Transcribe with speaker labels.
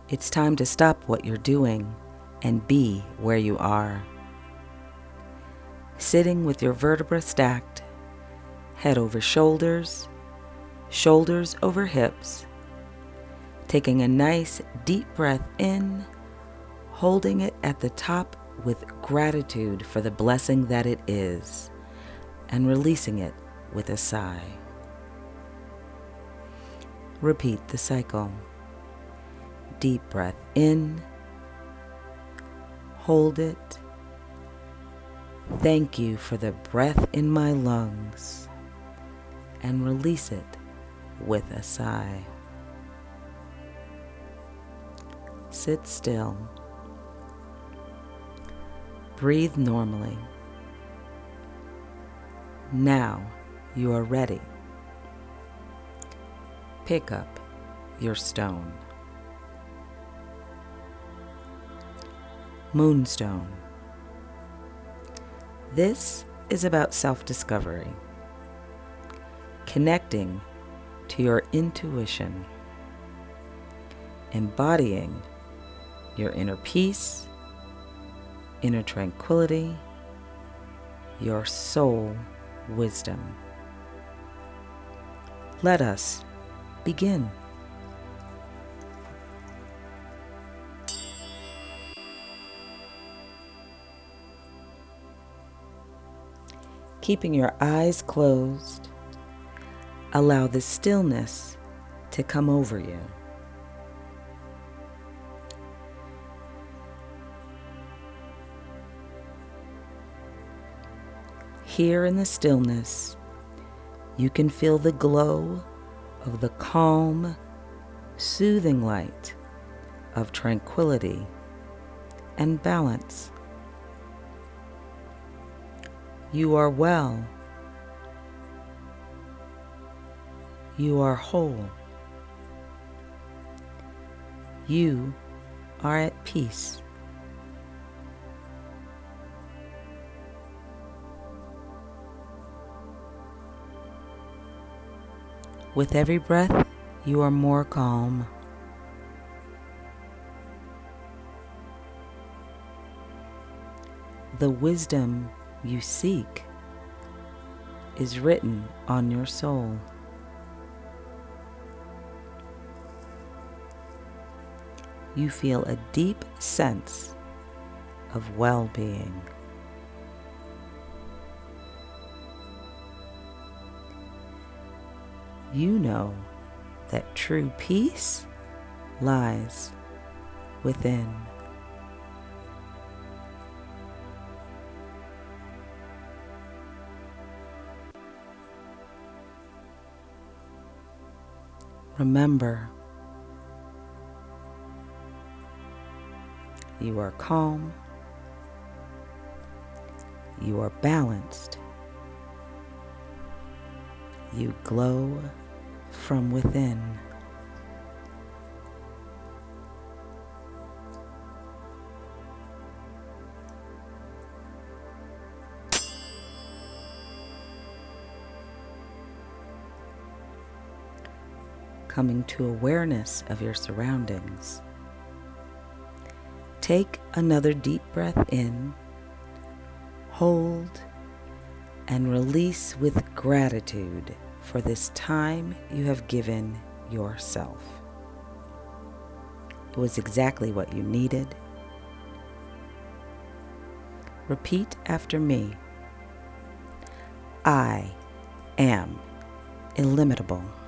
Speaker 1: It's time to stop what you're doing and be where you are. Sitting with your vertebrae stacked, head over shoulders, shoulders over hips, taking a nice deep breath in, holding it at the top with gratitude for the blessing that it is, and releasing it with a sigh. Repeat the cycle. Deep breath in, hold it. Thank you for the breath in my lungs, and release it with a sigh. Sit still. Breathe normally. Now you are ready. Pick up your stone. Moonstone. This is about self-discovery, connecting to your intuition, embodying your inner peace, inner tranquility, your soul wisdom. Let us begin. Keeping your eyes closed, allow the stillness to come over you. Here in the stillness, you can feel the glow of the calm, soothing light of tranquility and balance. You are well. You are whole. You are at peace. With every breath, you are more calm. The wisdom you seek is written on your soul. You feel a deep sense of well-being. You know that true peace lies within. Remember, you are calm, you are balanced, you glow from within. Coming to awareness of your surroundings. Take another deep breath in, hold, and release with gratitude for this time you have given yourself. It was exactly what you needed. Repeat after me. I am illimitable.